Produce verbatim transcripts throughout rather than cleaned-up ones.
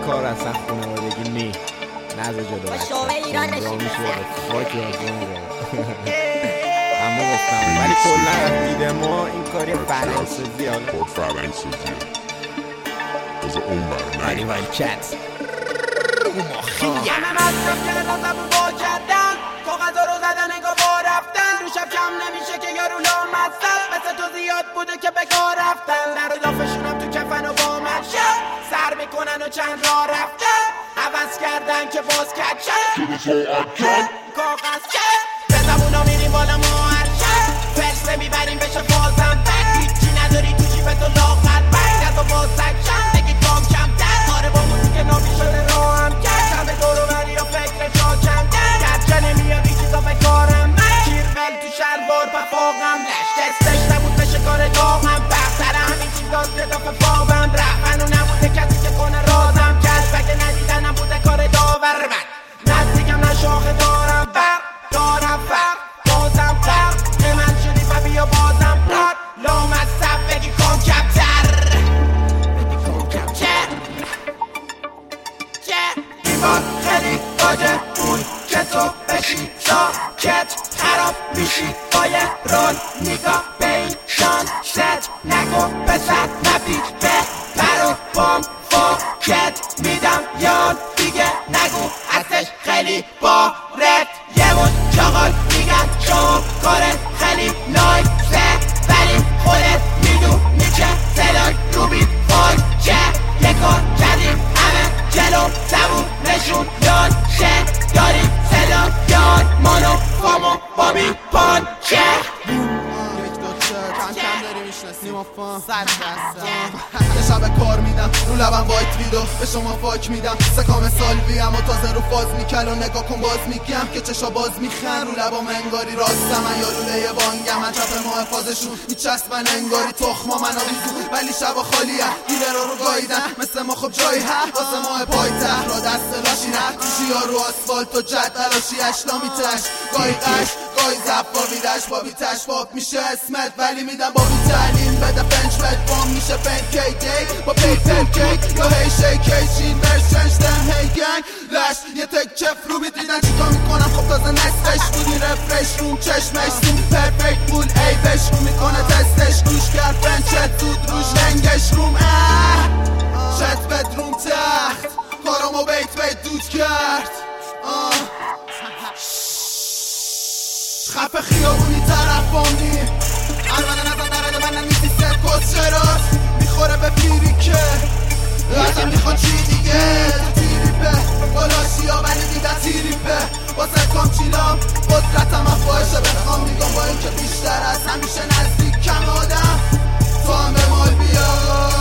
کار اصلا خانوادگی نی نزا جدا بچه را میشه خاکی آزمون رو اما گفتم ولی کلا دیده ما این کاری فرهنگسازی حالا فرهنگسازیه از اون برنه ولی ولی کت او ماخیه همه مصرف کردن زبون با کردن کاغذا رو زدن انگاه با رفتن رو شب کم نمیشه که یارو لامصب مثل تو زیاد بوده که به کار رفتن در و لافشونم تو کفن و با منشن سر میکنن و چند راه رفتن عوض کردن که باز کچن کاغذ که به زبونا میریم بالا ما هرچن فرس نمیبریم بشه فازم بک هیچی نداری تو جیبتو لاغر بک نزا باز سکشن بگید بام کمتر آره با موزیک نابی شده راهم کرد شب دورو بری و فکر شاکم کرد گرچه نمیاد این چیزا به کارم من کیرول تو شلوار پفاقم لش دستش نبود بشه کار داغم بختر همین چیزاست که دافه فاقم رفنو نبوده کسی که کنه رازم کش بگه ندیدنم بوده کار داور من نزدیکم نشاخه دارم بر دارم فر بازم فر به من شدی و بیا بازم راد لام از سب بگی کن کمتر بگی کن کمتر چه ایمان خیلی باده اون که تو بشی ساکت خراب میشی با یه رول نگاه به این شانست نگو پسر نپیچ به برو بام فاکت میدم یاد دیگه نگو هستش خیلی بارد یه مون چاقال میگن شما کارت خیلی نایسه ولی خودت میدونی که صدای رو بید فاکه یه کار کردیم همه جلو زبون نشون یاد شه داریم صدا یاد مانو فامو بابی پانچه کم داری میشنسیم آفام صد یه شب کار میدم رو لبم وایت ویدو به شما فاک میدم سکام سالوی اما تازه رو فاز میکل و نگاه کن باز میگم که چشا باز میخن رو لبام انگاری راستم من یا لوله بانگم من چپ ماه فازشون میچسبن انگاری تخما من آویزون ولی شبا خالیه دیره رو رو گاییدن مثل ما خب جایی هست واسه ماه پای ته را دست لاشی نه توشی ها رو آسفالت و جد علاشی اشلامی تش گاهی قش گاهی زب با بیدش با بیتش باب میشه اسمت ولی میدم با بی تعلیم بده بنچ بد بام میشه پن کی دی با پیپر کیک یا هی شیکی چین برشنش دم هی گنگ لش یه تک چف رو بیدیدن چیکار میکنم خب تازه نستش بودی رفرش روم چشمش سون پرفکت پول ای بش رو میکنه تستش گوش کرد فرنچت زود روش لنگش روم اه شت بدروم تخت کارامو بیت بیت دود کرد خفه خیابونی طرف بامنی الوانه نزن درد من نیستی ست کس چراست میخوره به پیری که ازم میخوان چی دیگه تو تیریپه بالاشی ها ولی دیدن تیریپه واسه کام چیلام قدرتم هم باشه بخوام میگم با این که بیشتر از همیشه نزدیک کم آدم تو هم به مال بیا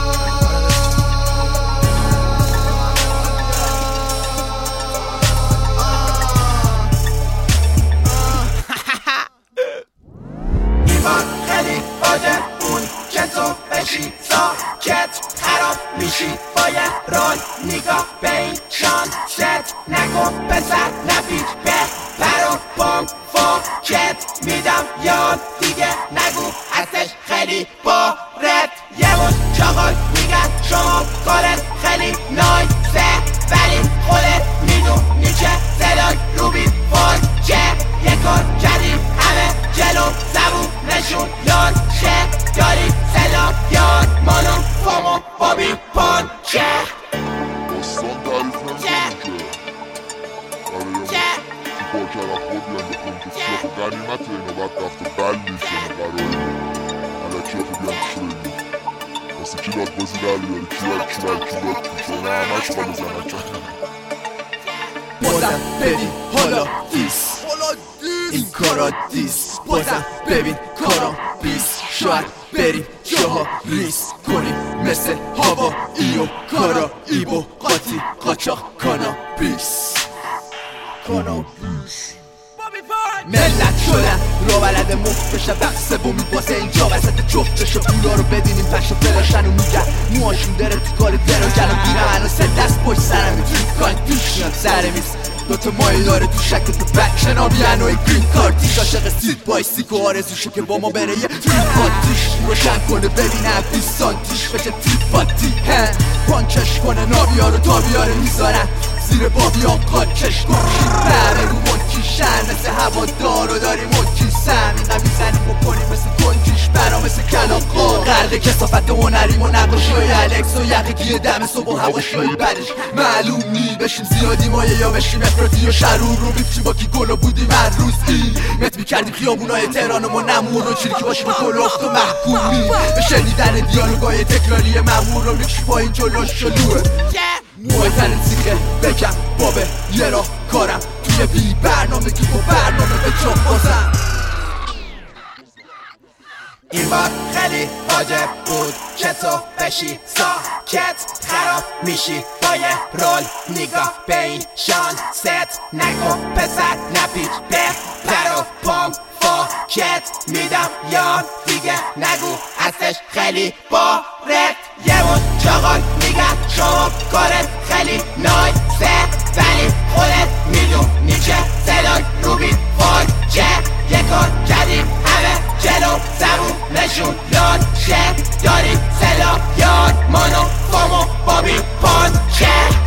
خیلی باده اون که تو بشی ساکت خراب میشی با یه رول نگاه به این شانست نکن پسر نپیچ به برو بام فاکت میدم یاد دیگه نگو هستش خیلی بارد یه مون چاقال میگن شما کارت خیلی نایسه ولی خودت میدونی که صدای رو بید فاکه یه کار کردیم همه جلو زبون نشون یاد شه داری صدا یاد مانو فامو بابی پانچه داستان تعریف نمیکنی که آره یا تو پاکر اخوابی هم بخون که سیاه و غنیمت اینو بعد رفت و بلدیش کنه برای علکی آخو بیان شروعی واسه کی داد بازی در بیاری کی داد کی داد کی داد کنه همش بالا زنه کنه بازم ببین حالا دیس این کارا دیس بازم ببین کارام بیس شاید بریم جاها ریس کنیم مثل هوا ایو کارا ایبو قاطی قاچاق کانا بیس کانا بیس ملت شدن رو بلد مفت بشه وقت سومی واسه اینجا وسط جفت بشه پولا رو بدینیم پش و فلاشن و میگن موهاشون داره تو کار درو جلو بیره هنو سه دست پشت سرم میتونی کاری پیش میاد سر میز دوتا مایه داره تو شکل تو بکشنا بیان و این گرین کارتیش عاشق سید بای سیکو آرزوشه که با ما بره یه تریپ آتیش روشن کنه ببینه بیست سانتیش بشه تریپ آتی پانکش کنه نابیا رو تا بیاره میذارن زیر بابیان قاچش کن بره رو منکیشن مثل هوا دارو داری منکیسن اینقدر میزنیم بکنیم مثل کنکیش برا مثل کلاقا غرق کسافت هنریم و نقاشی الکس و یقیقی دم صبح و هواشی برش معلوم نی بشیم زیادی مایه یا بشیم افراطی و شرور رو میپچی با کی گلو بودیم هر روز ای مت میکردیم خیابونای تهران و ما نمور و چیرکی باشیم و کلفت و محکومی به شنیدن دیالوگای تکراری مامور رو میکشی پایین جلوش شلوه موهترین سیخه بگم بابه یه راه کارم توی بی برنامه که با برنامه به چون بازم این بار خیلی واجب بود که تو بشی ساکت خراب میشی با یه رول نگاه به این شانست نکن پسر نپیچ به پر و پام فاکت میدم یار دیگه نگو هستش خیلی بارد یه بود چاقال میگن شما کارت خیلی نایسه ولی خودت میدونی چه صدای روبین فاکه یه کار کردیم همه جلو زبون نشون داد شه داریم صدا یاد مانو فامو بابی پانچه